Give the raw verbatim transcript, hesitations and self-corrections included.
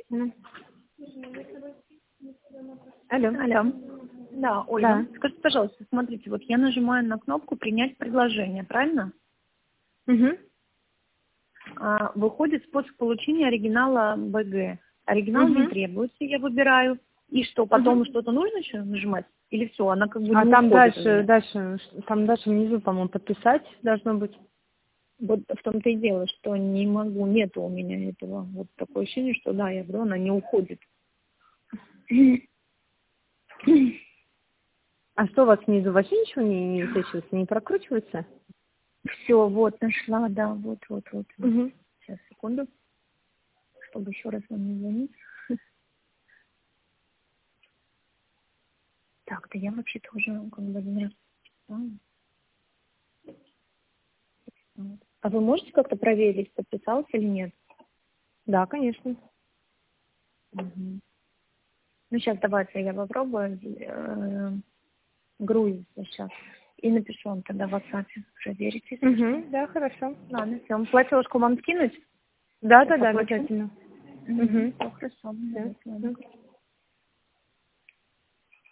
обязательно. Алло. Алло. Да, Ольга. Да. Скажите, пожалуйста, смотрите, вот я нажимаю на кнопку «Принять предложение», правильно? Угу. А, выходит способ получения оригинала БГ. Оригинал не Угу. требуется, я выбираю. И что, потом Угу. что-то нужно еще нажимать? Или все, она как бы А не там уходит у дальше, меня? дальше, там дальше внизу, по-моему, подписать должно быть. Вот в том-то и дело, что не могу, нету у меня этого. Вот такое ощущение, что да, я говорю, она не уходит. А что у вас внизу? Вообще ничего не, не высвечивается, не прокручивается? Все, вот, нашла, да, вот, вот, вот. Угу. Сейчас, секунду, чтобы еще раз вам не звонить. Так, да я вообще тоже как бы не расписала. А вы можете как-то проверить, подписался или нет? Да, конечно. Угу. Ну, сейчас давайте я попробую. Э, грузится сейчас. И напишу вам тогда в WhatsApp. Проверите. Угу. Да, хорошо. Ладно, все. Платежку вам скинуть? Да, Сейчас да, да, оплачу. обязательно. Угу. Угу. Все хорошо. Да. Ладно.